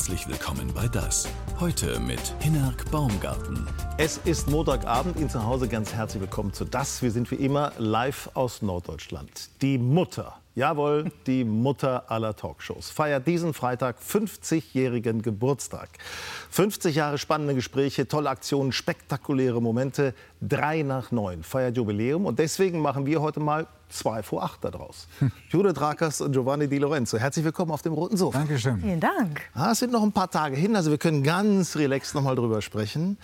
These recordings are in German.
Herzlich willkommen bei Das. Heute mit Hinnerk Baumgarten. Es ist Montagabend, Ihnen zu Hause ganz herzlich willkommen zu Das. Wir sind wie immer live aus Norddeutschland. Die Mutter, jawohl, die Mutter aller Talkshows, feiert diesen Freitag 50-jährigen Geburtstag. 50 Jahre spannende Gespräche, tolle Aktionen, spektakuläre Momente. 3 nach 9 feiert Jubiläum und deswegen machen wir heute mal 2 vor 8 daraus. Judith Rakers und Giovanni Di Lorenzo, herzlich willkommen auf dem roten Sofa. Dankeschön. Vielen Dank. Es sind noch ein paar Tage hin, also wir können ganz relaxed noch mal drüber sprechen.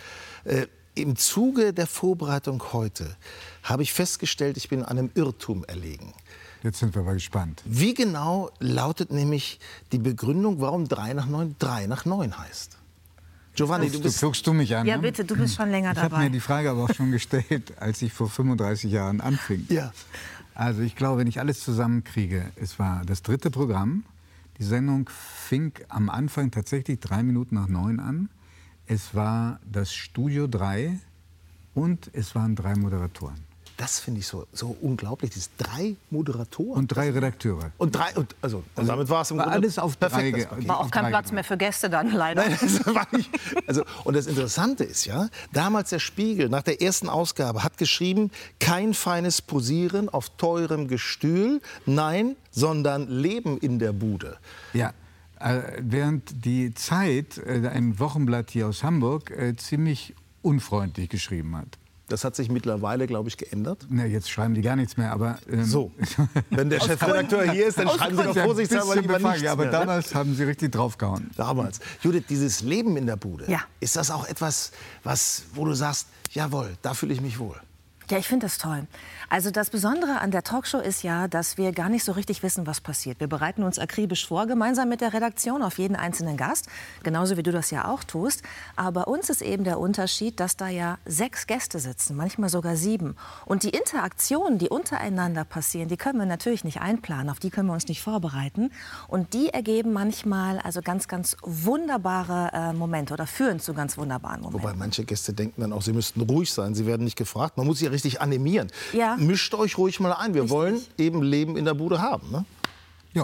Im Zuge der Vorbereitung heute habe ich festgestellt, ich bin einem Irrtum erlegen. Jetzt sind wir mal gespannt. Wie genau lautet nämlich die Begründung, warum 3 nach 9 3 nach 9 heißt? Giovanni, Du guckst du mich an. Ja, ne? bitte, du bist schon länger Ich habe dabei. mir die Frage aber auch schon gestellt, als ich vor 35 Jahren anfing. Ja. Also ich glaube, wenn ich alles zusammenkriege, es war das 3. Programm. Die Sendung fing am Anfang tatsächlich 3 Minuten nach 9 an. Es war das Studio 3 und es waren 3 Moderatoren. Das finde ich so unglaublich, diese 3 Moderatoren. Und 3 Redakteure. Und damit war es im War Grunde alles auf perfekt, 3 das Paket. War auch kein Platz mehr für Gäste dann, leider. Nein, das war nicht. Und das Interessante ist ja, damals der Spiegel nach der ersten Ausgabe hat geschrieben, kein feines Posieren auf teurem Gestühl, nein, sondern Leben in der Bude. Ja, während die Zeit, ein Wochenblatt hier aus Hamburg, ziemlich unfreundlich geschrieben hat. Das hat sich mittlerweile, glaube ich, geändert. Na, jetzt schreiben die gar nichts mehr, aber... So, wenn der Chefredakteur hier ist, dann schreiben Sie doch vorsichtshalber lieber nichts ja, aber mehr. damals haben Sie richtig draufgehauen. Damals. Judith, dieses Leben in der Bude, Ja. ist das auch etwas, wo du sagst, jawohl, da fühle ich mich wohl? Ja, ich finde das toll. Also das Besondere an der Talkshow ist ja, dass wir gar nicht so richtig wissen, was passiert. Wir bereiten uns akribisch vor, gemeinsam mit der Redaktion, auf jeden einzelnen Gast. Genauso wie du das ja auch tust. Aber bei uns ist eben der Unterschied, dass da ja 6 Gäste sitzen, manchmal sogar 7. Und die Interaktionen, die untereinander passieren, die können wir natürlich nicht einplanen. Auf die können wir uns nicht vorbereiten. Und die ergeben manchmal also ganz, ganz wunderbare Momente oder führen zu ganz wunderbaren Momenten. Wobei manche Gäste denken dann auch, sie müssten ruhig sein, sie werden nicht gefragt. Man muss sie ja richtig animieren. Ja. Mischt euch ruhig mal ein. Wir wollen eben Leben in der Bude haben. Ne? Ja.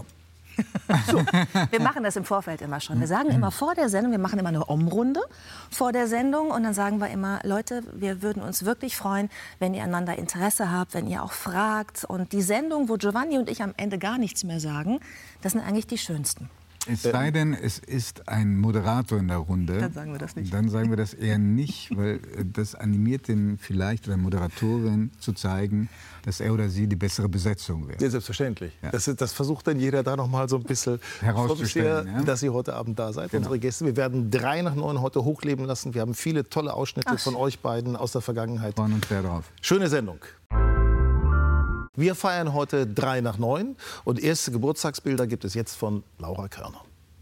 Wir machen das im Vorfeld immer schon. Wir sagen immer vor der Sendung, wir machen immer eine Umrunde vor der Sendung und dann sagen wir immer, Leute, wir würden uns wirklich freuen, wenn ihr einander Interesse habt, wenn ihr auch fragt. Und die Sendung, wo Giovanni und ich am Ende gar nichts mehr sagen, das sind eigentlich die schönsten. Es sei denn, es ist ein Moderator in der Runde. Dann sagen wir das nicht. Dann sagen wir das eher nicht, weil das animiert den vielleicht oder Moderatorin zu zeigen, dass er oder sie die bessere Besetzung wäre. Ja, selbstverständlich. Ja. Das versucht dann jeder da noch mal so ein bisschen Herauszustellen, sehr, ja. dass Sie heute Abend da seid, Genau. unsere Gäste. Wir werden 3 nach 9 heute hochleben lassen. Wir haben viele tolle Ausschnitte von euch beiden aus der Vergangenheit. Freuen uns sehr drauf. Schöne Sendung. Wir feiern heute 3 nach 9 und erste Geburtstagsbilder gibt es jetzt von Laura Körner.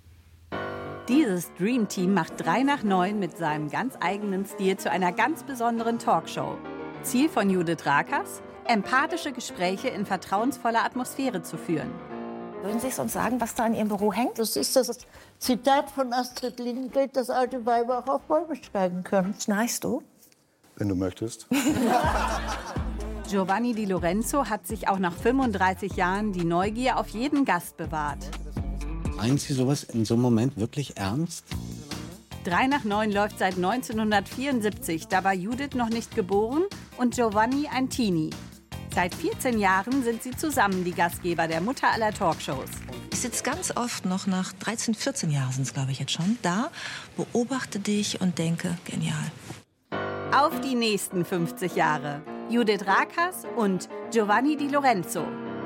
Dieses Dream Team macht 3 nach 9 mit seinem ganz eigenen Stil zu einer ganz besonderen Talkshow. Ziel von Judith Rakers? Empathische Gespräche in vertrauensvoller Atmosphäre zu führen. Würden Sie es uns sagen, was da in Ihrem Büro hängt? Das ist das Zitat von Astrid Lindgren, dass alte Weiber auch auf Bäume steigen können. Schnarchst du? Wenn du möchtest. Giovanni Di Lorenzo hat sich auch nach 35 Jahren die Neugier auf jeden Gast bewahrt. Meinen Sie sowas in so einem Moment wirklich ernst? 3 nach 9 läuft seit 1974. Da war Judith noch nicht geboren und Giovanni ein Teenie. Seit 14 Jahren sind sie zusammen die Gastgeber der Mutter aller Talkshows. Ich sitze ganz oft noch nach 13, 14 Jahren sind es, glaube ich, jetzt schon, da, beobachte dich und denke, genial. Auf die nächsten 50 Jahre. Judith Rakers und Giovanni Di Lorenzo.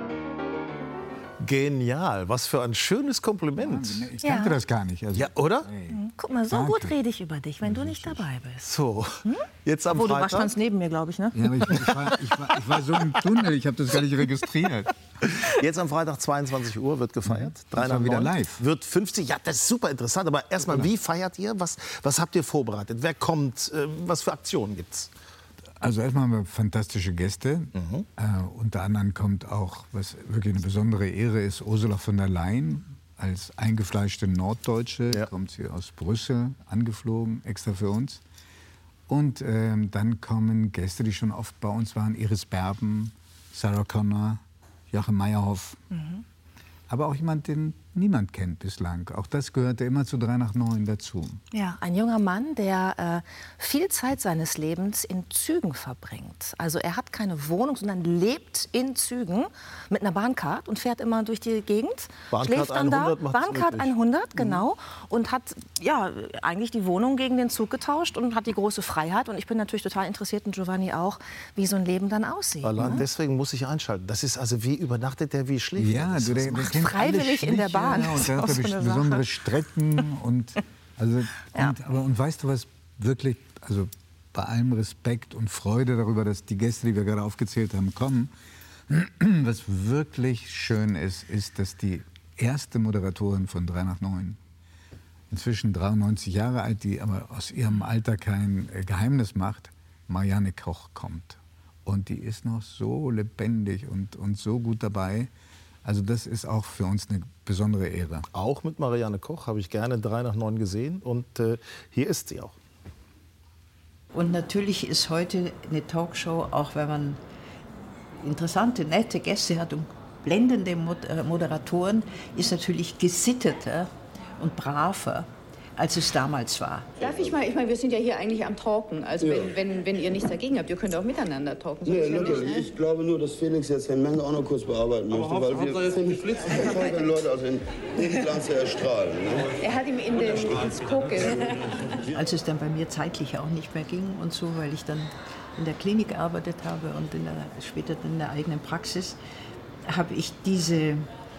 Genial, was für ein schönes Kompliment. Ich kannte das gar nicht. Also, Ja, oder? Guck mal, so Danke. gut rede ich über dich, wenn du nicht dabei bist. So, jetzt am Wo du warst Freitag. ganz neben mir, glaube ich, ne? Ja, aber ich war so im Tunnel, ich habe das gar nicht registriert. Jetzt am Freitag 22 Uhr wird gefeiert. 3 Das nach war wieder 9. live. Wird 50. Ja, das ist super interessant. Aber erstmal, wie feiert ihr? Was habt ihr vorbereitet? Wer kommt? Was für Aktionen gibt's? Also erstmal haben wir fantastische Gäste. Unter anderem kommt auch, was wirklich eine besondere Ehre ist, Ursula von der Leyen. Als eingefleischte Norddeutsche kommt sie aus Brüssel, angeflogen, extra für uns. Und dann kommen Gäste, die schon oft bei uns waren. Iris Berben, Sarah Connor, Joachim Meyerhoff. Aber auch jemand, den niemand kennt bislang. Auch das gehörte immer zu 3 nach 9 dazu. Ja, ein junger Mann, der viel Zeit seines Lebens in Zügen verbringt. Also er hat keine Wohnung, sondern lebt in Zügen mit einer Bahncard und fährt immer durch die Gegend. Bahncard schläft dann 100 da. Bahncard 100, genau. Und hat ja eigentlich die Wohnung gegen den Zug getauscht und hat die große Freiheit. Und ich bin natürlich total interessiert, und Giovanni auch, wie so ein Leben dann aussieht. Allein deswegen muss ich einschalten. Das ist also, wie übernachtet der, wie schläft ja, der? der kennt freiwillig in der Bahn. Ja, und der hat besondere Strecken und und weißt du was wirklich, also bei allem Respekt und Freude darüber, dass die Gäste, die wir gerade aufgezählt haben, kommen, was wirklich schön ist, dass die erste Moderatorin von 3 nach 9, inzwischen 93 Jahre alt, die aber aus ihrem Alter kein Geheimnis macht, Marianne Koch kommt. Und die ist noch so lebendig und so gut dabei. Also das ist auch für uns eine besondere Ehre. Auch mit Marianne Koch habe ich gerne 3 nach 9 gesehen und hier ist sie auch. Und natürlich ist heute eine Talkshow, auch wenn man interessante, nette Gäste hat und blendende Moderatoren, ist natürlich gesitteter und braver, als es damals war. Darf ich mal, wir sind ja hier eigentlich am Talken. Also wenn ihr nichts dagegen habt, ihr könnt auch miteinander talken. So Nee, natürlich. Ne? Ich glaube nur, dass Felix jetzt Herrn Menge auch noch kurz bearbeiten möchte, weil wir finden Leute aus dem Glanz erstrahlen. Ne? Er hat ihm ins Koke. Als es dann bei mir zeitlich auch nicht mehr ging und so, weil ich dann in der Klinik gearbeitet habe und später in der eigenen Praxis, habe ich diese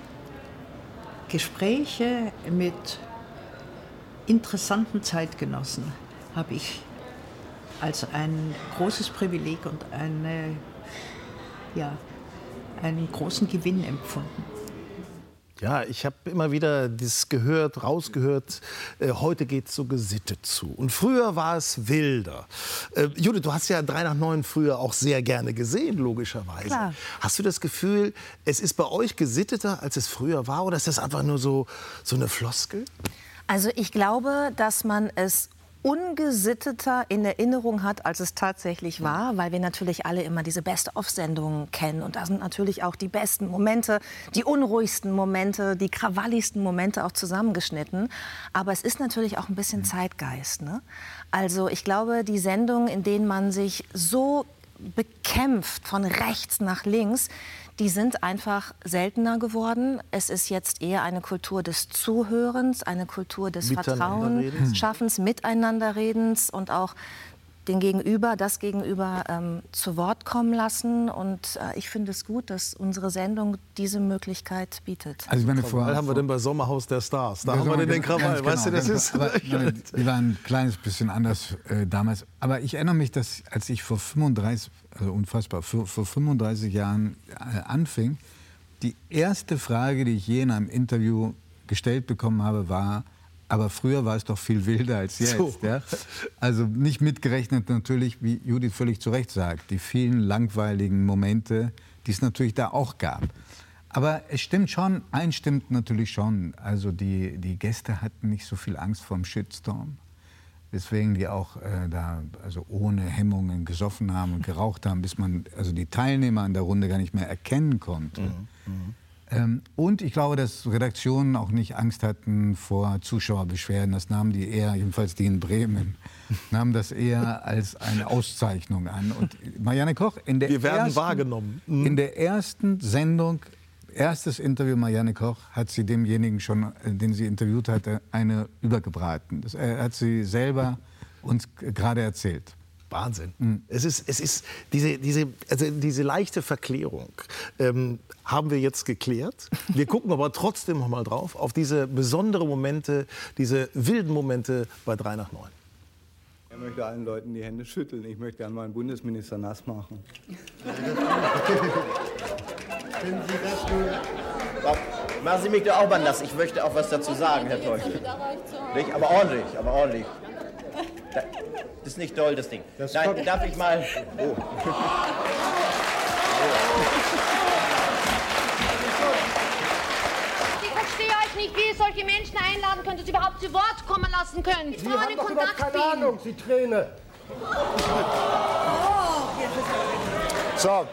Gespräche mit interessanten Zeitgenossen habe ich als ein großes Privileg und einen großen Gewinn empfunden. Ja, ich habe immer wieder das gehört, rausgehört, heute geht es so gesittet zu. Und früher war es wilder. Judith, du hast ja 3 nach 9 früher auch sehr gerne gesehen, logischerweise. Klar. Hast du das Gefühl, es ist bei euch gesitteter, als es früher war? Oder ist das einfach nur so eine Floskel? Also ich glaube, dass man es ungesitteter in Erinnerung hat, als es tatsächlich war, weil wir natürlich alle immer diese Best-of-Sendungen kennen. Und da sind natürlich auch die besten Momente, die unruhigsten Momente, die krawalligsten Momente auch zusammengeschnitten. Aber es ist natürlich auch ein bisschen Zeitgeist, ne? Also ich glaube, die Sendungen, in denen man sich so bekämpft von rechts nach links, die sind einfach seltener geworden. Es ist jetzt eher eine Kultur des Zuhörens, eine Kultur des Vertrauensschaffens, Miteinanderredens und auch das Gegenüber zu Wort kommen lassen. Und ich finde es gut, dass unsere Sendung diese Möglichkeit bietet. Also ich meine, Krawall haben wir denn bei Sommerhaus der Stars? Da haben wir den Krawall, weißt du, das ist... Die waren ein kleines bisschen anders damals. Aber ich erinnere mich, dass als ich vor 35, also unfassbar, vor 35 Jahren anfing, die erste Frage, die ich je in einem Interview gestellt bekommen habe, war: Aber früher war es doch viel wilder als jetzt. So. Ja? Also nicht mitgerechnet natürlich, wie Judith völlig zu Recht sagt, die vielen langweiligen Momente, die es natürlich da auch gab. Aber es stimmt schon, eins stimmt natürlich schon, also die Gäste hatten nicht so viel Angst vor dem Shitstorm. Deswegen die auch da also ohne Hemmungen gesoffen haben und geraucht haben, bis man also die Teilnehmer an der Runde gar nicht mehr erkennen konnte. Und ich glaube, dass Redaktionen auch nicht Angst hatten vor Zuschauerbeschwerden. Das nahmen die eher, jedenfalls die in Bremen, nahmen das eher als eine Auszeichnung an. Und Marianne Koch, in der wahrgenommen. In der ersten Sendung, erstes Interview Marianne Koch, hat sie demjenigen schon, den sie interviewt hatte, eine übergebraten. Das hat sie selber uns gerade erzählt. Wahnsinn. Es ist diese leichte Verklärung haben wir jetzt geklärt. Wir gucken aber trotzdem noch mal drauf auf diese besonderen Momente, diese wilden Momente bei 3 nach 9. Ich möchte allen Leuten die Hände schütteln. Ich möchte an meinen Bundesminister nass machen. Machen Sie mich doch auch mal nass. Ich möchte auch was dazu sagen, Herr Teufel. Nicht? Aber ordentlich. Das ist nicht doll, das Ding. Nein, darf ich mal... Oh. Ich verstehe euch nicht, wie ihr solche Menschen einladen könnt, dass ihr überhaupt zu Wort kommen lassen könnt. Sie haben doch überhaupt keine Ahnung, Sie Träne. So.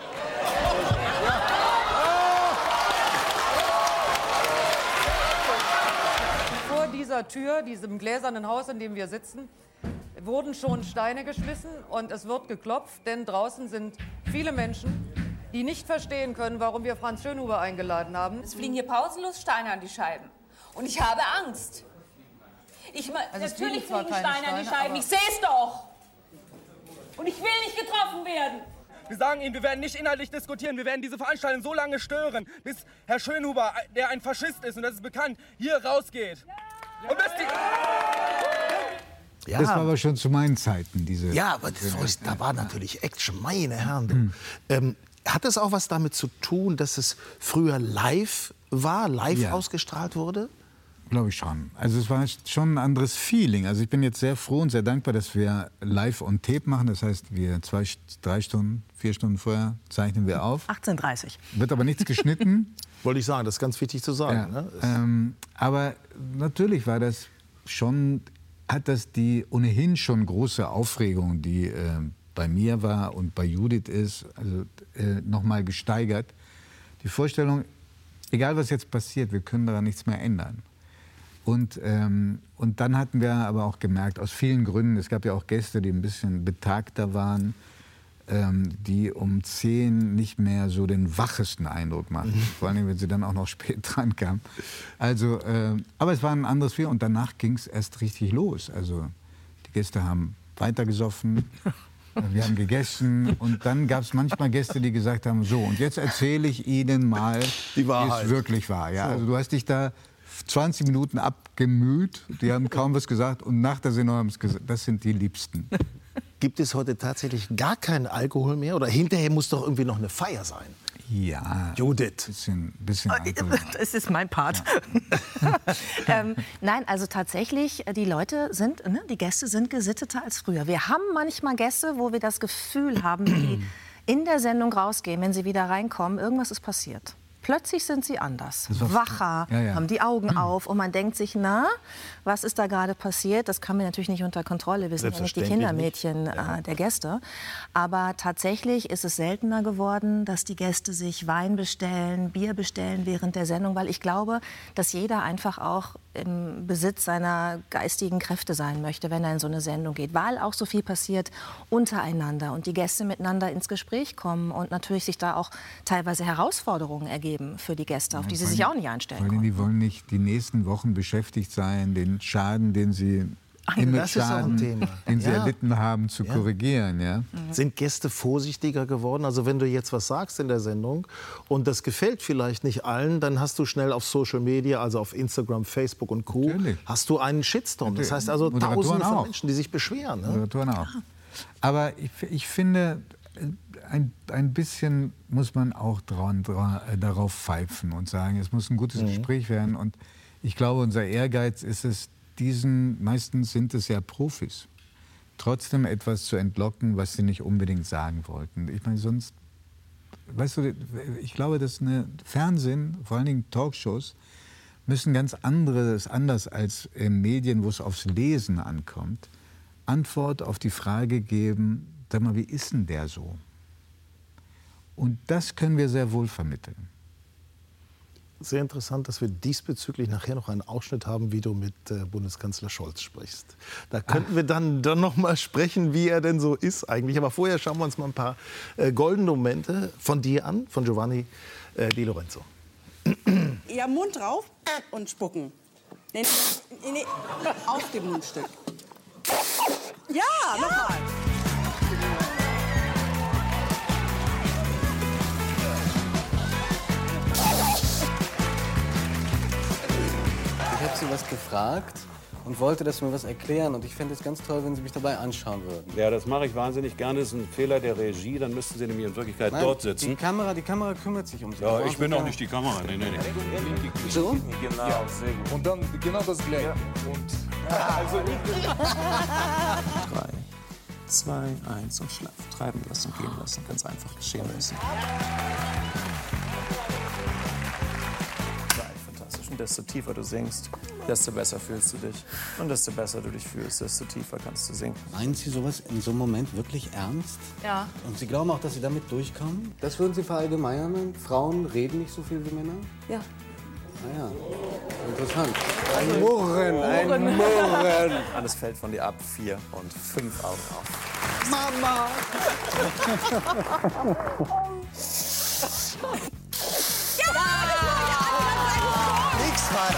dieser Tür, diesem gläsernen Haus, in dem wir sitzen, wurden schon Steine geschmissen und es wird geklopft, denn draußen sind viele Menschen, die nicht verstehen können, warum wir Franz Schönhuber eingeladen haben. Es fliegen hier pausenlos Steine an die Scheiben. Und ich habe Angst. Natürlich fliegen Steine an die Scheiben, ich sehe es doch. Und ich will nicht getroffen werden. Wir sagen Ihnen, wir werden nicht inhaltlich diskutieren. Wir werden diese Veranstaltung so lange stören, bis Herr Schönhuber, der ein Faschist ist und das ist bekannt, hier rausgeht. Und bis Ja. Das war aber schon zu meinen Zeiten. Ja, aber da war natürlich Action, meine Herren. Hat es auch was damit zu tun, dass es früher live war, ausgestrahlt wurde? Glaube ich schon. Also es war schon ein anderes Feeling. Also ich bin jetzt sehr froh und sehr dankbar, dass wir live on tape machen. Das heißt, wir 4 Stunden vorher zeichnen wir auf. 18:30. Wird aber nichts geschnitten. Wollte ich sagen, das ist ganz wichtig zu sagen. Ja. Ne? Aber natürlich war das schon, hat das die ohnehin schon große Aufregung, die bei mir war und bei Judith ist, also noch mal gesteigert. Die Vorstellung, egal was jetzt passiert, wir können daran nichts mehr ändern. Und dann hatten wir aber auch gemerkt, aus vielen Gründen, es gab ja auch Gäste, die ein bisschen betagter waren, die um 10 nicht mehr so den wachesten Eindruck machen. Vor allem, wenn sie dann auch noch spät dran kamen. Also, aber es war ein anderes Feeling und danach ging es erst richtig los. Also die Gäste haben weitergesoffen, wir haben gegessen und dann gab es manchmal Gäste, die gesagt haben, so und jetzt erzähle ich Ihnen mal, wie es wirklich war. Ja? Also du hast dich da 20 Minuten abgemüht, die haben kaum was gesagt und nach der Sendung haben sie gesagt, das sind die Liebsten. Gibt es heute tatsächlich gar keinen Alkohol mehr? Oder hinterher muss doch irgendwie noch eine Feier sein? Ja. Judith. Bisschen Alkohol. Das ist mein Part. Nein, also tatsächlich, die Leute sind, die Gäste sind gesitteter als früher. Wir haben manchmal Gäste, wo wir das Gefühl haben, die in der Sendung rausgehen, wenn sie wieder reinkommen, irgendwas ist passiert. Plötzlich sind sie anders, wacher, haben die Augen auf und man denkt sich, na, was ist da gerade passiert? Das haben wir natürlich nicht unter Kontrolle, wir sind ja nicht die Kindermädchen der Gäste. Aber tatsächlich ist es seltener geworden, dass die Gäste sich Wein bestellen, Bier bestellen während der Sendung, weil ich glaube, dass jeder einfach auch im Besitz seiner geistigen Kräfte sein möchte, wenn er in so eine Sendung geht, weil auch so viel passiert untereinander und die Gäste miteinander ins Gespräch kommen und natürlich sich da auch teilweise Herausforderungen ergeben für die Gäste, auf die sie sich auch nicht einstellen können. Die wollen nicht die nächsten Wochen beschäftigt sein, den Schaden, den sie erlitten haben, zu korrigieren. Ja? Sind Gäste vorsichtiger geworden? Also wenn du jetzt was sagst in der Sendung und das gefällt vielleicht nicht allen, dann hast du schnell auf Social Media, also auf Instagram, Facebook und Co., hast du einen Shitstorm. Das heißt also Tausende von Menschen, die sich beschweren. Ne? Moderatoren auch. Aber ich finde, ein bisschen muss man auch darauf pfeifen und sagen, es muss ein gutes Gespräch werden. Und ich glaube, unser Ehrgeiz ist es, meistens sind es ja Profis, trotzdem etwas zu entlocken, was sie nicht unbedingt sagen wollten. Ich meine, sonst, weißt du, ich glaube, dass Fernsehen, vor allen Dingen Talkshows, müssen ganz anders als Medien, wo es aufs Lesen ankommt, Antwort auf die Frage geben, sag mal, wie ist denn der so? Und das können wir sehr wohl vermitteln. Sehr interessant, dass wir diesbezüglich nachher noch einen Ausschnitt haben, wie du mit Bundeskanzler Scholz sprichst. Da könnten wir dann noch mal sprechen, wie er denn so ist eigentlich. Aber vorher schauen wir uns mal ein paar goldene Momente von dir an, von Giovanni Di Lorenzo. Ja, Mund drauf und spucken. Nee, auf dem Mundstück. Ja, nochmal. Ich habe Sie was gefragt und wollte, dass Sie mir was erklären. Und ich fände es ganz toll, wenn Sie mich dabei anschauen würden. Ja, das mache ich wahnsinnig gerne. Das ist ein Fehler der Regie. Dann müssten Sie nämlich in Wirklichkeit dort sitzen. Die Kamera kümmert sich um Sie. Ja, ich bin auch nicht die Kamera. Nee. So? Genau, ja, sehr gut. Und dann genau das Gleiche. Ja. Also 3, 2, 1 und schlaff. Treiben lassen, gehen lassen. Ganz einfach geschehen lassen. Fantastisch. Und desto tiefer du singst, desto besser fühlst du dich. Und desto besser du dich fühlst, desto tiefer kannst du singen. Meinen Sie sowas in so einem Moment wirklich ernst? Ja. Und Sie glauben auch, dass Sie damit durchkommen? Das würden Sie verallgemeinern? Frauen reden nicht so viel wie Männer? Ja. Ah ja, interessant. Ein Murren, Murren. Alles fällt von dir ab. 4 und 5 Augen auf. Mama! Nix, Vater.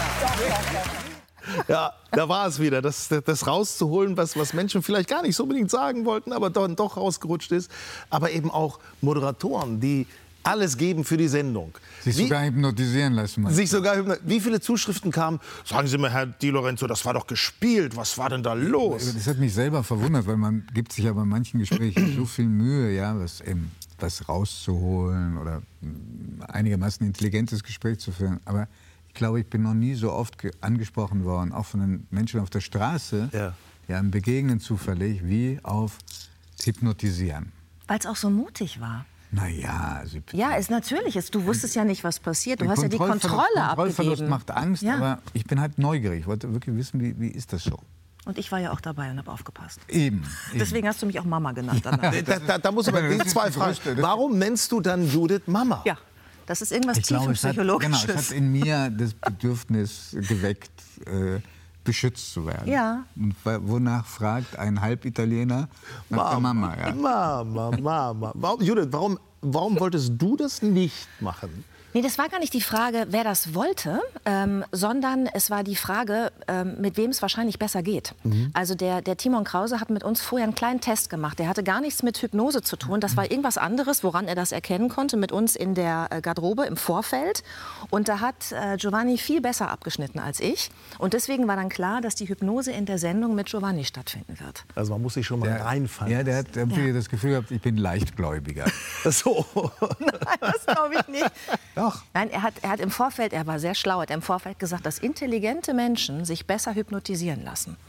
Ja, da war es wieder, das rauszuholen, was Menschen vielleicht gar nicht so unbedingt sagen wollten, aber dann doch rausgerutscht ist. Aber eben auch Moderatoren, die alles geben für die Sendung. Sich sogar hypnotisieren lassen. Wie viele Zuschriften kamen? Sagen Sie mal, Herr Di Lorenzo, das war doch gespielt. Was war denn da los? Das hat mich selber verwundert, weil man gibt sich ja bei manchen Gesprächen so viel Mühe, ja, was rauszuholen oder einigermaßen intelligentes Gespräch zu führen. Aber ich glaube, ich bin noch nie so oft angesprochen worden, auch von den Menschen auf der Straße, ja, im Begegnen zufällig, wie auf Hypnotisieren. Weil es auch so mutig war. Naja, ja, ist natürlich. Du wusstest ja nicht, was passiert. Du hast ja die Kontrolle abgegeben. Kontrollverlust macht Angst, aber ich bin halt neugierig. Ich wollte wirklich wissen, wie ist das so? Und ich war ja auch dabei und habe aufgepasst. Eben. Deswegen hast du mich auch Mama genannt. Da muss aber zwei Fragen. Warum nennst du dann Judith Mama? Ja, das ist irgendwas tiefenpsychologisches. Es hat in mir das Bedürfnis geweckt, beschützt zu werden. Ja. Und wonach fragt ein Halbitaliener nach der Mama? Ja? Mama. Judith, warum wolltest du das nicht machen? Nee, das war gar nicht die Frage, wer das wollte, sondern es war die Frage, mit wem es wahrscheinlich besser geht. Also der Timon Krause hat mit uns vorher einen kleinen Test gemacht. Der hatte gar nichts mit Hypnose zu tun. Das war irgendwas anderes, woran er das erkennen konnte, mit uns in der Garderobe im Vorfeld. Und da hat Giovanni viel besser abgeschnitten als ich. Und deswegen war dann klar, dass die Hypnose in der Sendung mit Giovanni stattfinden wird. Also man muss sich schon mal reinfallen. Ja, der hat das Gefühl gehabt, ich bin leichtgläubiger. So. Nein, das glaube ich nicht. Doch. Nein, er hat im Vorfeld, er war sehr schlau, hat im Vorfeld gesagt, dass intelligente Menschen sich besser hypnotisieren lassen.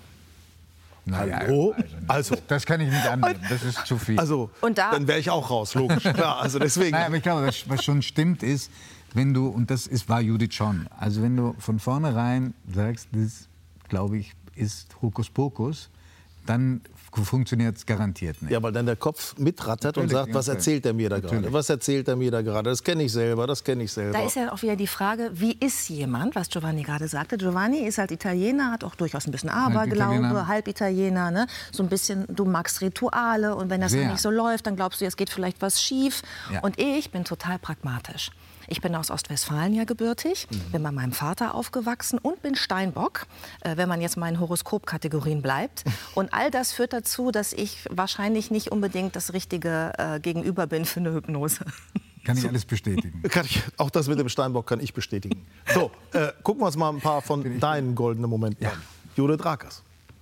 Naja, Hallo? Also, das kann ich nicht annehmen, das ist zu viel. Also, dann wäre ich auch raus, logisch. Klar, also deswegen. Nein, aber ich glaube, was schon stimmt ist, wenn du, und das war Judith schon, also wenn du von vornherein sagst, das, glaube ich, ist Hokuspokus, dann funktioniert es garantiert nicht. Ja, weil dann der Kopf mitrattert und sagt, was erzählt er mir da gerade? Was erzählt er mir da gerade? Das kenne ich selber, das kenne ich selber. Da ist ja auch wieder die Frage, wie ist jemand, was Giovanni gerade sagte. Giovanni ist halt Italiener, hat auch durchaus ein bisschen Aberglaube, Halbitaliener, ne? So ein bisschen, du magst Rituale und wenn das dann nicht so läuft, dann glaubst du, es geht vielleicht was schief. Ja. Und ich bin total pragmatisch. Ich bin aus Ostwestfalen ja gebürtig, bin bei meinem Vater aufgewachsen und bin Steinbock, wenn man jetzt meinen Horoskopkategorien bleibt. Und all das führt dazu, dass ich wahrscheinlich nicht unbedingt das richtige Gegenüber bin für eine Hypnose. Kann ich alles bestätigen. Auch das mit dem Steinbock kann ich bestätigen. So, gucken wir uns mal ein paar von deinen goldenen Momenten an. Judith Rakers.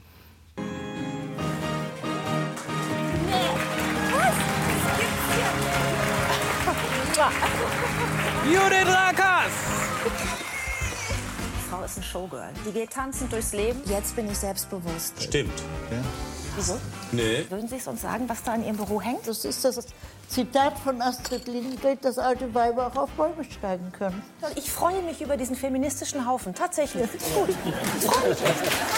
Judith Rakers! Die Frau ist ein Showgirl. Die geht tanzend durchs Leben. Jetzt bin ich selbstbewusst. Stimmt. Ja. Wieso? Nee. Würden Sie es uns sagen, was da in Ihrem Büro hängt? Das ist das Zitat von Astrid Lindgren, dass alte Weiber auch auf Bäume steigen können. Ich freue mich über diesen feministischen Haufen. Tatsächlich. Gut. Ich freue mich.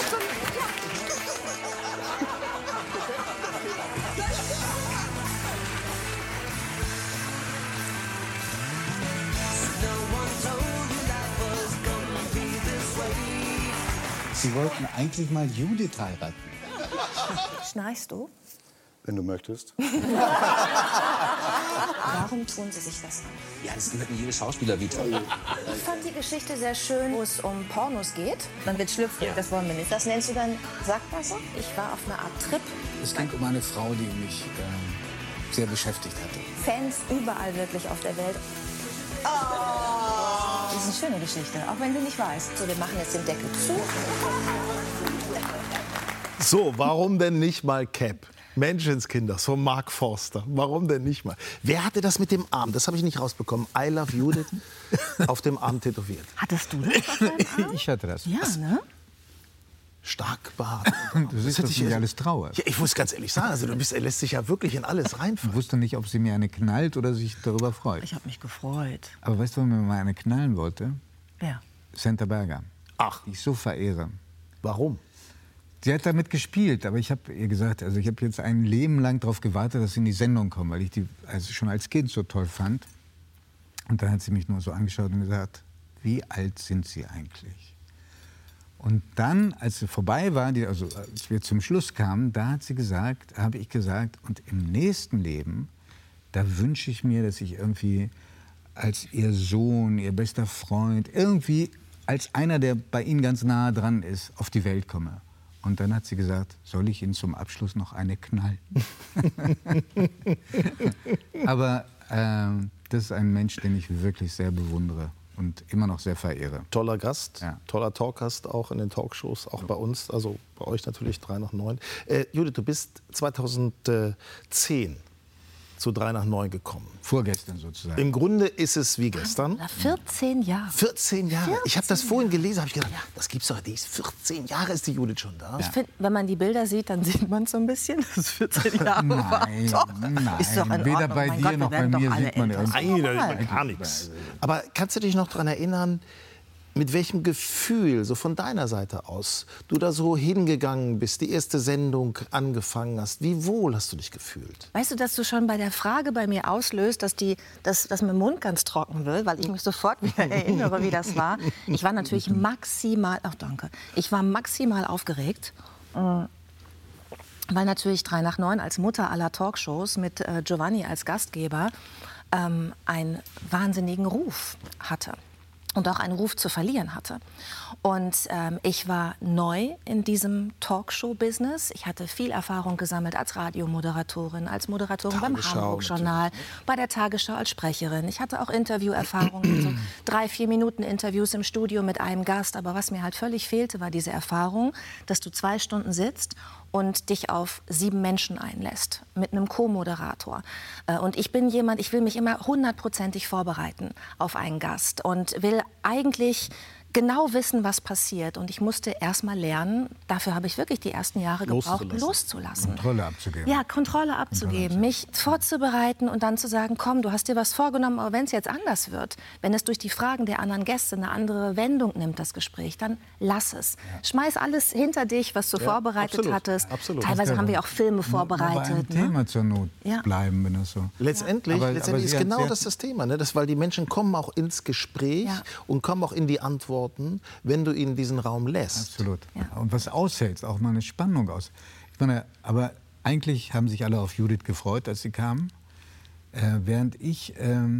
Sie wollten eigentlich mal Judith heiraten. Schnarchst du? Wenn du möchtest. Warum tun Sie sich das an? Ja, das sind jede Schauspieler wie toll. Ich fand die Geschichte sehr schön, wo es um Pornos geht. Man wird schlüpfrig, das wollen wir nicht. Das nennst du dann Sackgasse? Ich war auf einer Art Trip. Es ging um eine Frau, die mich sehr beschäftigt hatte. Fans überall wirklich auf der Welt. Das ist eine schöne Geschichte, auch wenn du nicht weißt. So, wir machen jetzt den Deckel zu. So, warum denn nicht mal Cap? Menschenskinder von Mark Forster. Warum denn nicht mal? Wer hatte das mit dem Arm? Das habe ich nicht rausbekommen. I love Judith auf dem Arm tätowiert. Hattest du das auf deinem Arm? Ich hatte das. Ja, ne? Stark behaart. Du siehst, dass ich alles traue. Ja, ich muss ganz ehrlich sagen, also er lässt sich ja wirklich in alles reinfallen. Ich wusste nicht, ob sie mir eine knallt oder sich darüber freut. Ich habe mich gefreut. Aber weißt du, wer mir mal eine knallen wollte? Wer? Santa Berger. Ach. Die ich so verehre. Warum? Sie hat damit gespielt, aber ich habe ihr gesagt, also ich habe jetzt ein Leben lang darauf gewartet, dass sie in die Sendung kommt, weil ich die schon als Kind so toll fand. Und dann hat sie mich nur so angeschaut und gesagt, wie alt sind Sie eigentlich? Und dann, als sie vorbei war, als wir zum Schluss kamen, da habe ich gesagt, und im nächsten Leben, da wünsche ich mir, dass ich irgendwie als ihr Sohn, ihr bester Freund, irgendwie als einer, der bei Ihnen ganz nahe dran ist, auf die Welt komme. Und dann hat sie gesagt, soll ich Ihnen zum Abschluss noch eine knallen? Aber das ist ein Mensch, den ich wirklich sehr bewundere und immer noch sehr verehre. Toller Gast, toller Talkgast auch in den Talkshows, auch bei uns, also bei euch natürlich 3 nach 9. Judith, du bist 2010 zu 3 nach 9 gekommen. Vorgestern sozusagen. Im Grunde ist es wie gestern. 14 Jahre. 14 Jahre. Ich habe das vorhin gelesen, habe ich gedacht, das gibt's doch nicht. 14 Jahre ist die Judith schon da. Ich finde, wenn man die Bilder sieht, dann sieht man es so ein bisschen. Das ist 14 Jahre. Nein, ist doch in weder bei dir noch bei mir sieht man gar nichts. Aber kannst du dich noch daran erinnern, mit welchem Gefühl, so von deiner Seite aus, du da so hingegangen bist, die erste Sendung angefangen hast? Wie wohl hast du dich gefühlt? Weißt du, dass du schon bei der Frage bei mir auslöst, dass mein Mund ganz trocken wird, weil ich mich sofort wieder erinnere, wie das war. Ich war natürlich maximal aufgeregt, weil natürlich 3 nach 9 als Mutter aller Talkshows mit Giovanni als Gastgeber einen wahnsinnigen Ruf hatte. Und auch einen Ruf zu verlieren hatte. Und ich war neu in diesem Talkshow-Business. Ich hatte viel Erfahrung gesammelt als Radiomoderatorin, als Moderatorin beim Hamburg-Journal, bei der Tagesschau als Sprecherin. Ich hatte auch Interviewerfahrung, so 3-4 Minuten Interviews im Studio mit einem Gast. Aber was mir halt völlig fehlte, war diese Erfahrung, dass du 2 Stunden sitzt und dich auf 7 Menschen einlässt, mit einem Co-Moderator. Und ich bin jemand, ich will mich immer 100%ig vorbereiten auf einen Gast und will eigentlich genau wissen, was passiert. Und ich musste erst mal lernen, dafür habe ich wirklich die ersten Jahre gebraucht, loszulassen. Kontrolle abzugeben. Ja, Kontrolle abzugeben, mich vorzubereiten und dann zu sagen, komm, du hast dir was vorgenommen, aber wenn es jetzt anders wird, wenn es durch die Fragen der anderen Gäste eine andere Wendung nimmt, das Gespräch, dann lass es. Ja. Schmeiß alles hinter dich, was du vorbereitet hattest. Absolut. Teilweise haben wir auch Filme vorbereitet. Aber ein Thema zur Not bleiben, wenn das so... Letztendlich ist genau das Thema, ne? Weil die Menschen kommen auch ins Gespräch und kommen auch in die Antwort, wenn du ihnen diesen Raum lässt. Absolut. Ja. Und was aushältst, auch mal eine Spannung aus. Ich meine, aber eigentlich haben sich alle auf Judith gefreut, als sie kamen. Während ich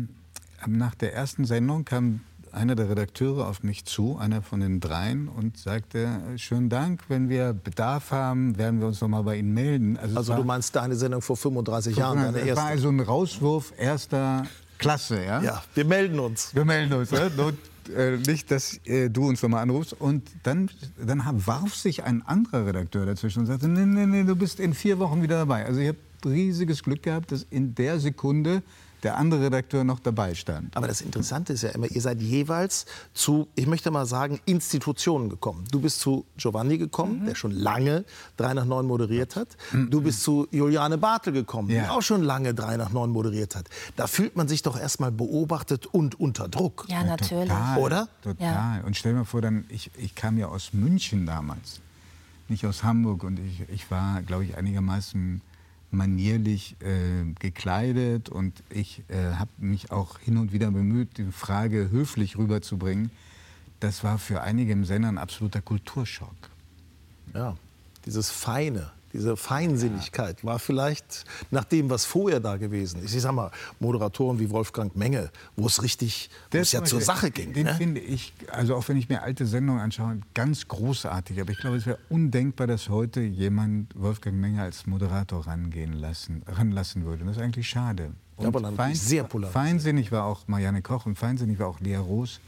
nach der ersten Sendung kam einer der Redakteure auf mich zu, einer von den 3, und sagte, schönen Dank, wenn wir Bedarf haben, werden wir uns noch mal bei Ihnen melden. Also du meinst deine Sendung vor 35 Jahren, deine erste? Das war also ein Rauswurf erster Klasse, ja? Ja, wir melden uns. Wir melden uns, ja? Nicht, dass du uns noch mal anrufst. Und dann warf sich ein anderer Redakteur dazwischen und sagte, nee, du bist in 4 Wochen wieder dabei. Also ich habe riesiges Glück gehabt, dass in der Sekunde der andere Redakteur noch dabei stand. Aber das Interessante ist ja immer, ihr seid jeweils zu, ich möchte mal sagen, Institutionen gekommen. Du bist zu Giovanni gekommen, der schon lange 3 nach 9 moderiert hat. Du bist zu Juliane Bartel gekommen, die auch schon lange 3 nach 9 moderiert hat. Da fühlt man sich doch erstmal beobachtet und unter Druck. Ja, natürlich. Total, oder? Total. Ja. Und stell dir mal vor, ich kam ja aus München damals, nicht aus Hamburg. Und ich war, glaube ich, einigermaßen manierlich gekleidet, und ich habe mich auch hin und wieder bemüht, die Frage höflich rüberzubringen. Das war für einige im Sender ein absoluter Kulturschock. Ja, dieses Feine, diese Feinsinnigkeit war vielleicht nach dem, was vorher da gewesen ist. Ich sag mal, Moderatoren wie Wolfgang Menge, wo es richtig zur Sache ging. Den finde ich, also auch wenn ich mir alte Sendungen anschaue, ganz großartig. Aber ich glaube, es wäre undenkbar, dass heute jemand Wolfgang Menge als Moderator ranlassen würde. Das ist eigentlich schade. Und aber dann sehr polarisiert. Feinsinnig war auch Marianne Koch und feinsinnig war auch Lea Roos.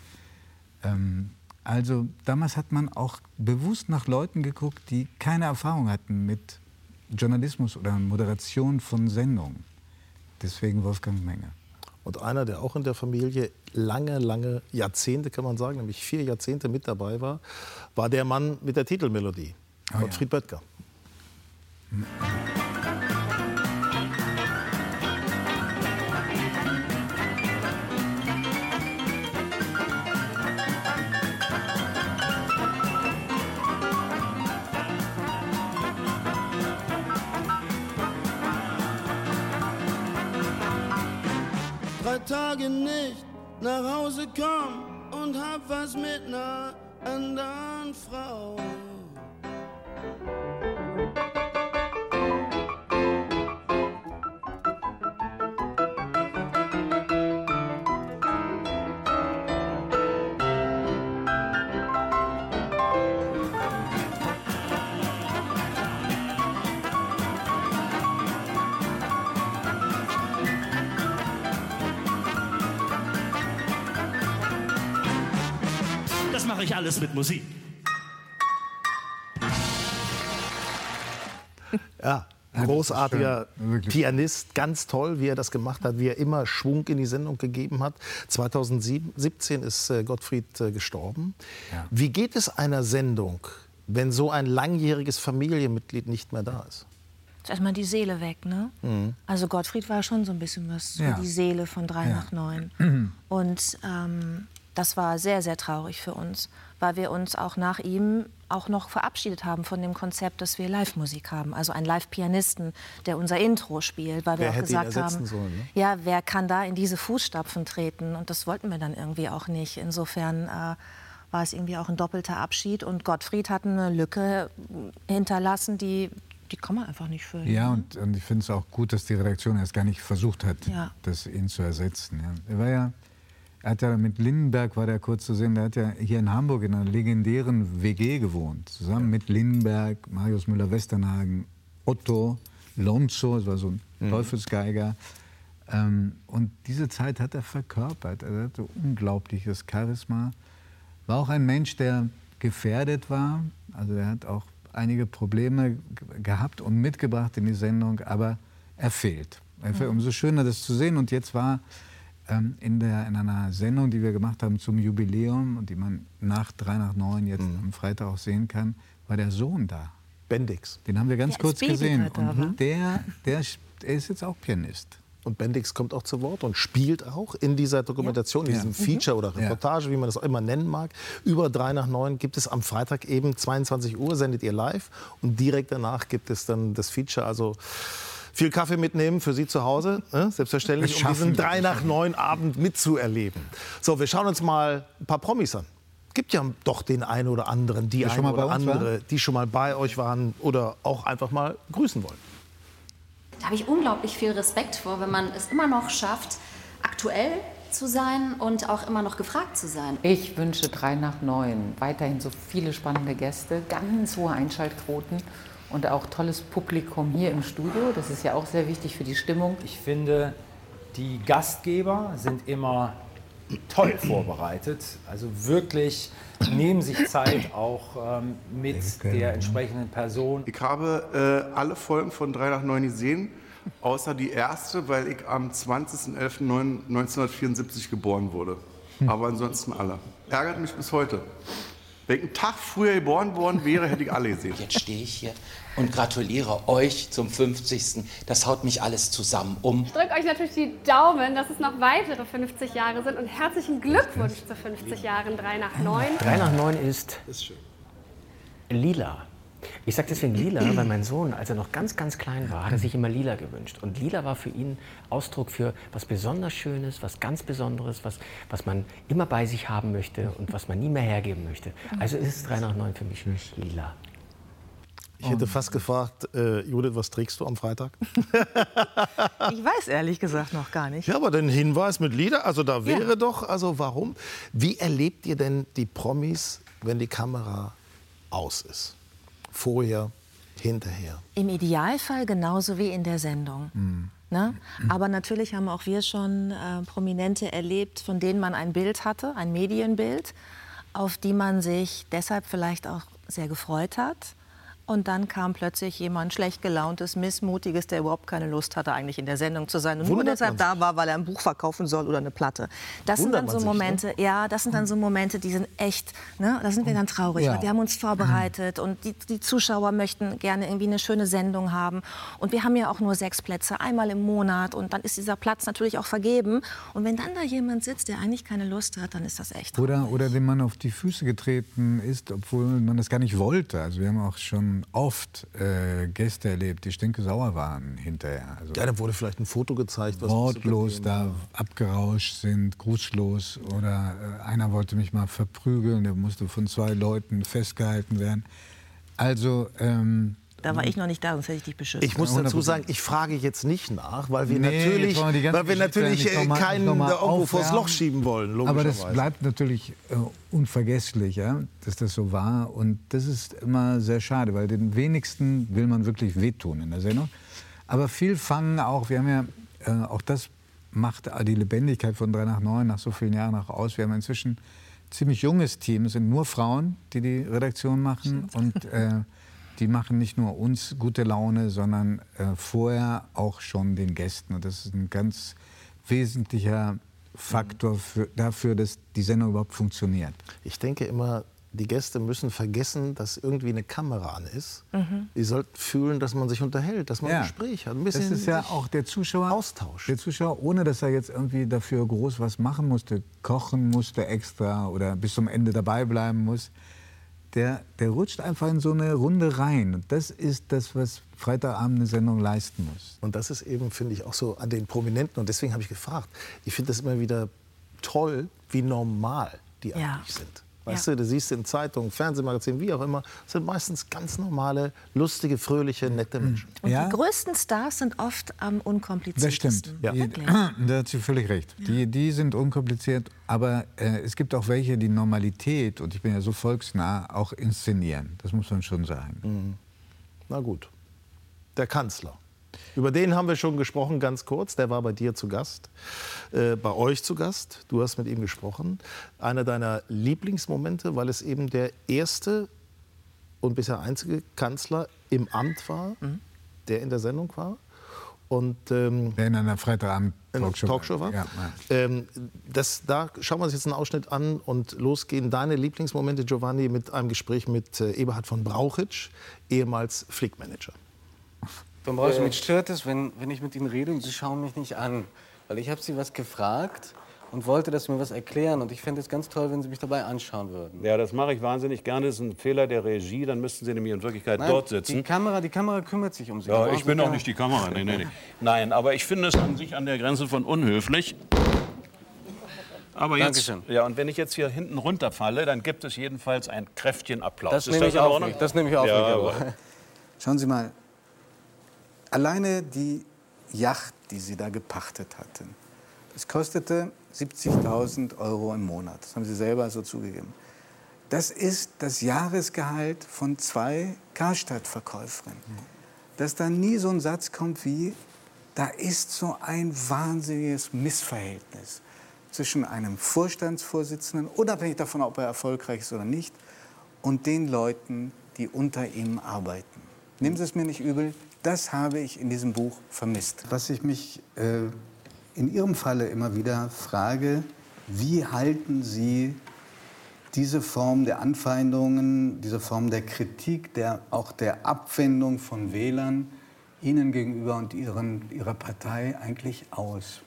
Also damals hat man auch bewusst nach Leuten geguckt, die keine Erfahrung hatten mit Journalismus oder Moderation von Sendungen. Deswegen Wolfgang Menge. Und einer, der auch in der Familie lange Jahrzehnte, kann man sagen, nämlich 4 Jahrzehnte mit dabei war, war der Mann mit der Titelmelodie, Gottfried Böttger. Tage nicht nach Hause komm und hab was mit ner anderen Frau. Das mache ich alles mit Musik. Ja, großartiger Pianist, ganz toll, wie er das gemacht hat, wie er immer Schwung in die Sendung gegeben hat. 2017 ist Gottfried gestorben. Ja. Wie geht es einer Sendung, wenn so ein langjähriges Familienmitglied nicht mehr da ist? Ist erstmal die Seele weg, ne? Mhm. Also Gottfried war schon so ein bisschen was für die Seele von 3 nach 9. Mhm. Und das war sehr, sehr traurig für uns, weil wir uns auch nach ihm auch noch verabschiedet haben von dem Konzept, dass wir Live-Musik haben. Also einen Live-Pianisten, der unser Intro spielt, weil wir auch gesagt haben, sollen, ne? Ja, wer kann da in diese Fußstapfen treten? Und das wollten wir dann irgendwie auch nicht. Insofern war es irgendwie auch ein doppelter Abschied. Und Gottfried hat eine Lücke hinterlassen, die kann man einfach nicht füllen. Ja, und ich finde es auch gut, dass die Redaktion erst gar nicht versucht hat, ihn zu ersetzen. Ja. Er hat ja mit Lindenberg, war der kurz zu sehen, der hat ja hier in Hamburg in einer legendären WG gewohnt. Zusammen mit Lindenberg, Marius Müller-Westernhagen, Otto, Lonzo, das war so ein Teufelsgeiger. Und diese Zeit hat er verkörpert. Er hatte unglaubliches Charisma. War auch ein Mensch, der gefährdet war. Also er hat auch einige Probleme gehabt und mitgebracht in die Sendung, aber er fehlt. Umso schöner, das zu sehen. Und jetzt war in einer Sendung, die wir gemacht haben zum Jubiläum und die man nach 3 nach 9 jetzt am Freitag auch sehen kann, war der Sohn da. Bendix. Den haben wir ganz kurz gesehen. Und der ist jetzt auch Pianist. Und Bendix kommt auch zu Wort und spielt auch in dieser Dokumentation, in diesem Feature oder Reportage, wie man das auch immer nennen mag. Über 3 nach 9 gibt es am Freitag eben 22 Uhr, sendet ihr live. Und direkt danach gibt es dann das Feature. Also viel Kaffee mitnehmen für Sie zu Hause, selbstverständlich, um diesen 3 nach 9 Abend mitzuerleben. So, wir schauen uns mal ein paar Promis an. Gibt ja doch den einen oder anderen, die eine oder andere, die schon mal bei euch waren oder auch einfach mal grüßen wollen. Da habe ich unglaublich viel Respekt vor, wenn man es immer noch schafft, aktuell zu sein und auch immer noch gefragt zu sein. Ich wünsche 3 nach 9 weiterhin so viele spannende Gäste, ganz hohe Einschaltquoten. Und auch tolles Publikum hier im Studio. Das ist ja auch sehr wichtig für die Stimmung. Ich finde, die Gastgeber sind immer toll vorbereitet. Also wirklich nehmen sich Zeit auch mit der entsprechenden Person. Ich habe alle Folgen von 3 nach 9 gesehen, außer die erste, weil ich am 20.11.1974 geboren wurde. Aber ansonsten alle. Ärgert mich bis heute. Wenn ich einen Tag früher geboren worden wäre, hätte ich alle gesehen. Jetzt stehe ich hier und gratuliere euch zum 50. Das haut mich alles zusammen um. Ich drücke euch natürlich die Daumen, dass es noch weitere 50 Jahre sind und herzlichen Glückwunsch zu 50 Jahren 3 nach 9. 3 nach 9 ist lila. Ich sage deswegen lila, weil mein Sohn, als er noch ganz, ganz klein war, hat er sich immer lila gewünscht. Und lila war für ihn Ausdruck für was besonders Schönes, was ganz Besonderes, was man immer bei sich haben möchte und was man nie mehr hergeben möchte. Also ist es 3 nach 9 für mich lila. Ich hätte fast gefragt, Judith, was trägst du am Freitag? Ich weiß ehrlich gesagt noch gar nicht. Ja, aber den Hinweis mit Lieder, also da wäre doch, also warum? Wie erlebt ihr denn die Promis, wenn die Kamera aus ist? Vorher, hinterher? Im Idealfall genauso wie in der Sendung. Ne? Aber natürlich haben auch wir schon Prominente erlebt, von denen man ein Bild hatte, ein Medienbild, auf die man sich deshalb vielleicht auch sehr gefreut hat. Und dann kam plötzlich jemand schlecht gelauntes, missmutiges, der überhaupt keine Lust hatte, eigentlich in der Sendung zu sein und nur deshalb da war, weil er ein Buch verkaufen soll oder eine Platte. Das sind dann so Momente, das sind dann so Momente, die sind echt, ne? Da sind wir dann traurig, weil wir haben uns vorbereitet und die Zuschauer möchten gerne irgendwie eine schöne Sendung haben. Und wir haben ja auch nur 6 Plätze, einmal im Monat und dann ist dieser Platz natürlich auch vergeben. Und wenn dann da jemand sitzt, der eigentlich keine Lust hat, dann ist das echt traurig. Oder dem man auf die Füße getreten ist, obwohl man das gar nicht wollte. Also wir haben auch schon schon oft Gäste erlebt, die stinkesauer waren hinterher. Also ja, dann wurde vielleicht ein Foto gezeigt, was wortlos da abgerauscht sind, grußlos. Oder einer wollte mich mal verprügeln, der musste von 2 Leuten festgehalten werden. Also da war ich noch nicht da, sonst hätte ich dich beschützt. Ich muss dazu sagen, ich frage jetzt nicht nach, weil wir natürlich keinen irgendwo vors Loch schieben wollen. Aber das bleibt natürlich unvergesslich, ja, dass das so war. Und das ist immer sehr schade, weil den wenigsten will man wirklich wehtun in der Sendung. Aber viel fangen auch, wir haben ja, auch das macht die Lebendigkeit von 3 nach 9 nach so vielen Jahren auch aus. Wir haben inzwischen ein ziemlich junges Team, es sind nur Frauen, die die Redaktion machen. Und die machen nicht nur uns gute Laune, sondern vorher auch schon den Gästen. Und das ist ein ganz wesentlicher Faktor dafür, dass die Sendung überhaupt funktioniert. Ich denke immer, die Gäste müssen vergessen, dass irgendwie eine Kamera an ist. Die sollten fühlen, dass man sich unterhält, dass man ein Gespräch hat. Ein bisschen das ist ja auch der Zuschauer. Austausch. Der Zuschauer, ohne dass er jetzt irgendwie dafür groß was machen musste, kochen musste extra oder bis zum Ende dabei bleiben muss, der rutscht einfach in so eine Runde rein. Und das ist das, was Freitagabend eine Sendung leisten muss. Und das ist eben, finde ich, auch so an den Prominenten. Und deswegen habe ich gefragt. Ich finde das immer wieder toll, wie normal die eigentlich sind. Weißt du, siehst in Zeitungen, Fernsehmagazinen, wie auch immer, sind meistens ganz normale, lustige, fröhliche, nette Menschen. Und die größten Stars sind oft am unkompliziertesten. Das stimmt. Da hat sie völlig recht. Die sind unkompliziert, aber es gibt auch welche, die Normalität, und ich bin ja so volksnah, auch inszenieren. Das muss man schon sagen. Na gut. Der Kanzler. Über den haben wir schon gesprochen, ganz kurz. Der war bei dir zu Gast, bei euch zu Gast. Du hast mit ihm gesprochen. Einer deiner Lieblingsmomente, weil es eben der erste und bisher einzige Kanzler im Amt war, der in der Sendung war. Und, der in einer Freitagabend-Talkshow war. Ja. Da schauen wir uns jetzt einen Ausschnitt an und losgehen. Deine Lieblingsmomente, Giovanni, mit einem Gespräch mit Eberhard von Brauchitsch, ehemals Flickmanager. Von Brauchitsch, mich stört es, wenn ich mit Ihnen rede und Sie schauen mich nicht an. Weil ich habe Sie was gefragt und wollte, dass Sie mir was erklären. Und ich fände es ganz toll, wenn Sie mich dabei anschauen würden. Ja, das mache ich wahnsinnig gerne. Das ist ein Fehler der Regie. Dann müssten Sie nämlich in Wirklichkeit dort sitzen. Die Kamera kümmert sich um Sie. Ja, ich bin auch nicht die Kamera. Nee. Nein, aber ich finde es an sich an der Grenze von unhöflich. Aber jetzt, ja, und wenn ich jetzt hier hinten runterfalle, dann gibt es jedenfalls ein Kräftchen Applaus. Das nehme ich auf mich. Das nehme ich auf mich. Schauen Sie mal. Alleine die Yacht, die Sie da gepachtet hatten, das kostete 70.000 € im Monat. Das haben Sie selber so zugegeben. Das ist das Jahresgehalt von 2 Karstadt-Verkäuferinnen. Dass da nie so ein Satz kommt wie, da ist so ein wahnsinniges Missverhältnis zwischen einem Vorstandsvorsitzenden, unabhängig davon, ob er erfolgreich ist oder nicht, und den Leuten, die unter ihm arbeiten. Nehmen Sie es mir nicht übel. Das habe ich in diesem Buch vermisst. Was ich mich in Ihrem Falle immer wieder frage, wie halten Sie diese Form der Anfeindungen, diese Form der Kritik, auch der Abwendung von Wählern Ihnen gegenüber und Ihrer Partei eigentlich aus?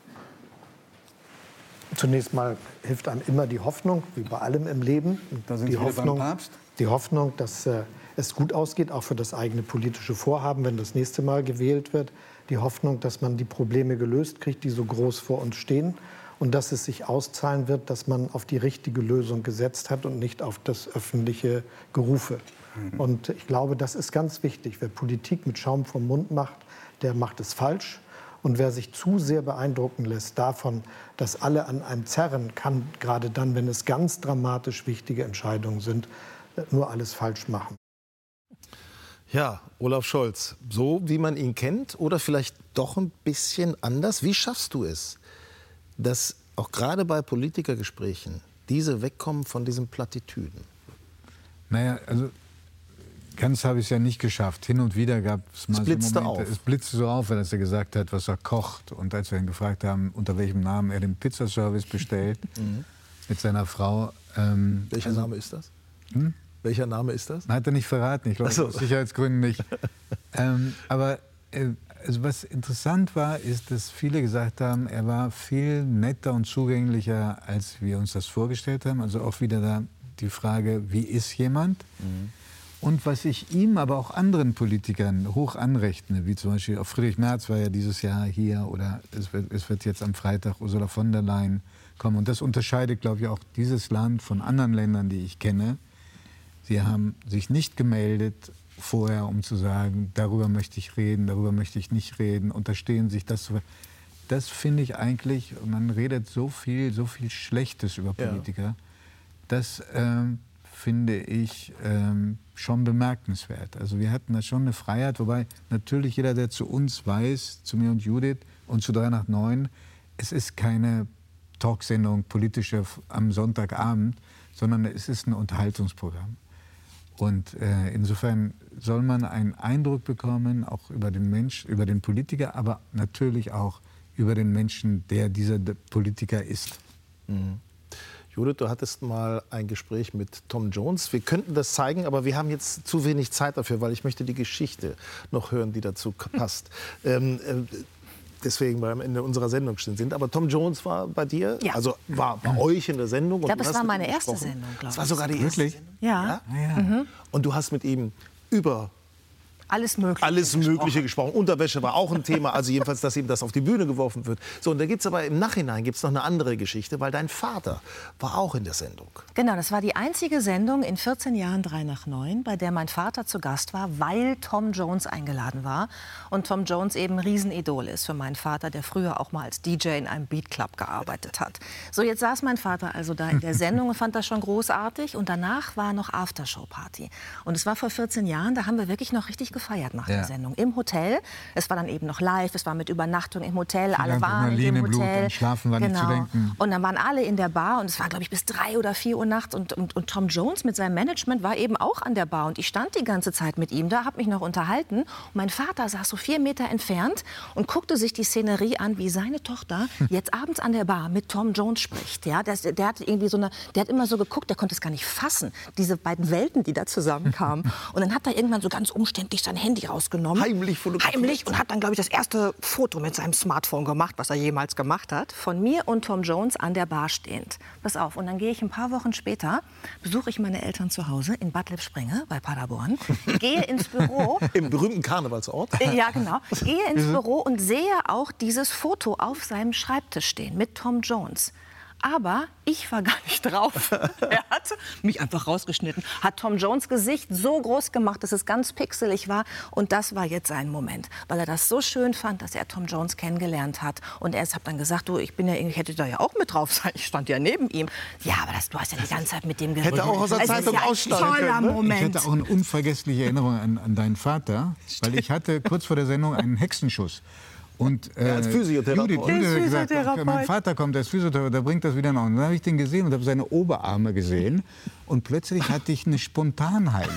Zunächst mal hilft einem immer die Hoffnung, wie bei allem im Leben. Da sind Sie beim Papst. Die Hoffnung, dass es gut ausgeht, auch für das eigene politische Vorhaben, wenn das nächste Mal gewählt wird. Die Hoffnung, dass man die Probleme gelöst kriegt, die so groß vor uns stehen. Und dass es sich auszahlen wird, dass man auf die richtige Lösung gesetzt hat und nicht auf das öffentliche Gerufe. Und ich glaube, das ist ganz wichtig. Wer Politik mit Schaum vom Mund macht, der macht es falsch. Und wer sich zu sehr beeindrucken lässt davon, dass alle an einem zerren, kann gerade dann, wenn es ganz dramatisch wichtige Entscheidungen sind, nur alles falsch machen. Ja, Olaf Scholz, so wie man ihn kennt oder vielleicht doch ein bisschen anders. Wie schaffst du es, dass auch gerade bei Politikergesprächen diese wegkommen von diesen Plattitüden? Naja, also ganz habe ich es ja nicht geschafft. Hin und wieder gab es mal so Momente. Es blitzte so auf, als er gesagt hat, was er kocht. Und als wir ihn gefragt haben, unter welchem Namen er den Pizzaservice bestellt mit seiner Frau. Welcher Name ist das? Welcher Name ist das? Hat er nicht verraten, ich glaube, aus Sicherheitsgründen nicht. Aber also was interessant war, ist, dass viele gesagt haben, er war viel netter und zugänglicher, als wir uns das vorgestellt haben. Also auch wieder da die Frage, wie ist jemand? Und was ich ihm, aber auch anderen Politikern hoch anrechne, wie zum Beispiel auch Friedrich Merz war ja dieses Jahr hier, oder es wird jetzt am Freitag Ursula von der Leyen kommen. Und das unterscheidet, glaube ich, auch dieses Land von anderen Ländern, die ich kenne. Sie haben sich nicht gemeldet vorher, um zu sagen, darüber möchte ich reden, darüber möchte ich nicht reden, unterstehen sich das. Das finde ich eigentlich, man redet so viel Schlechtes über Politiker, ja. Das finde ich schon bemerkenswert. Also wir hatten da schon eine Freiheit, wobei natürlich jeder, der zu uns weiß, zu mir und Judith und zu 3 nach 9, es ist keine Talksendung politische am Sonntagabend, sondern es ist ein Unterhaltungsprogramm. Und insofern soll man einen Eindruck bekommen, auch über den Mensch, über den Politiker, aber natürlich auch über den Menschen, der dieser Politiker ist. Mhm. Judith, du hattest mal ein Gespräch mit Tom Jones. Wir könnten das zeigen, aber wir haben jetzt zu wenig Zeit dafür, weil ich möchte die Geschichte noch hören, die dazu passt. Deswegen, weil wir am Ende unserer Sendung sind. Aber Tom Jones war bei dir, ja. Also war bei euch in der Sendung. Ich glaube, es war meine erste Sendung, glaube ich. Das war sogar die erste Sendung? Ja. Ja? Mhm. Und du hast mit ihm über alles Mögliche gesprochen. Unterwäsche war auch ein Thema, also jedenfalls, dass ihm das auf die Bühne geworfen wird. So, und da gibt es aber im Nachhinein noch eine andere Geschichte, weil dein Vater war auch in der Sendung. Genau, das war die einzige Sendung in 14 Jahren 3 nach 9, bei der mein Vater zu Gast war, weil Tom Jones eingeladen war. Und Tom Jones eben ein Riesenidol ist für meinen Vater, der früher auch mal als DJ in einem Beatclub gearbeitet hat. So, jetzt saß mein Vater also da in der Sendung und fand das schon großartig. Und danach war noch Aftershow-Party. Und es war vor 14 Jahren, da haben wir wirklich noch richtig gefeiert nach der Sendung. Im Hotel. Es war dann eben noch live, es war mit Übernachtung im Hotel. Alle waren im Hotel. Schlafen war nicht zu denken. Und dann waren alle in der Bar und es war, glaube ich, bis 3 oder 4 Uhr nachts. Und Tom Jones mit seinem Management war eben auch an der Bar. Und ich stand die ganze Zeit mit ihm da, habe mich noch unterhalten. Und mein Vater saß so 4 Meter entfernt und guckte sich die Szenerie an, wie seine Tochter jetzt abends an der Bar mit Tom Jones spricht. Ja, der hat irgendwie der hat immer so geguckt, der konnte es gar nicht fassen, diese beiden Welten, die da zusammenkamen. Und dann hat er irgendwann so ganz umständlich sein Handy rausgenommen. Heimlich und hat dann, glaube ich, das erste Foto mit seinem Smartphone gemacht, was er jemals gemacht hat, von mir und Tom Jones an der Bar stehend. Pass auf, und dann gehe ich ein paar Wochen später, besuche ich meine Eltern zu Hause in Bad Lippspringe bei Paderborn, gehe ins Büro. Im berühmten Karnevalsort. Ja, genau. Gehe ins Büro und sehe auch dieses Foto auf seinem Schreibtisch stehen mit Tom Jones. Aber ich war gar nicht drauf. Er hat mich einfach rausgeschnitten, hat Tom Jones Gesicht so groß gemacht, dass es ganz pixelig war. Und das war jetzt sein Moment, weil er das so schön fand, dass er Tom Jones kennengelernt hat. Und er hat dann gesagt, du, ich hätte da ja auch mit drauf sein. Ich stand ja neben ihm. Ja, aber du hast ja die ganze Zeit mit dem geredet. Hätte auch aus der Zeitung aussteigen können. Moment. Ich hatte auch eine unvergessliche Erinnerung an deinen Vater, weil ich hatte kurz vor der Sendung einen Hexenschuss. Und als Physiotherapeut. Judith hat gesagt, mein Vater kommt, der ist Physiotherapeut, der bringt das wieder nach. Und dann habe ich den gesehen und habe seine Oberarme gesehen. Und plötzlich hatte ich eine Spontanheilung.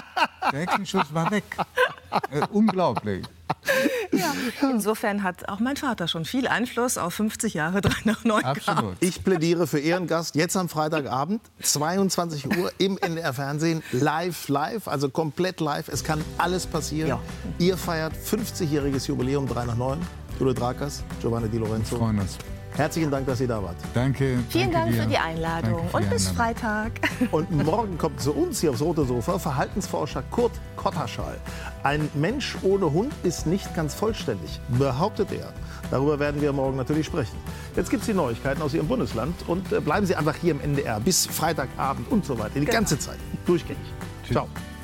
Der Hexenschuss war weg. Unglaublich. Ja, insofern hat auch mein Vater schon viel Einfluss auf 50 Jahre 3 nach 9 gehabt. Ich plädiere für Ehrengast jetzt am Freitagabend, 22 Uhr im NDR-Fernsehen, live, also komplett live. Es kann alles passieren. Ja. Ihr feiert 50-jähriges Jubiläum 3 nach 9. Judith Rakers, Giovanni Di Lorenzo. Wir freuen uns. Herzlichen Dank, dass ihr da wart. Danke. Vielen Dank für die Einladung und bis Freitag. Und morgen kommt zu uns hier aufs Rote Sofa Verhaltensforscher Kurt Kotterschall. Ein Mensch ohne Hund ist nicht ganz vollständig, behauptet er. Darüber werden wir morgen natürlich sprechen. Jetzt gibt es die Neuigkeiten aus Ihrem Bundesland und bleiben Sie einfach hier im NDR bis Freitagabend und so weiter. Die ganze Zeit. Durchgängig. Ciao.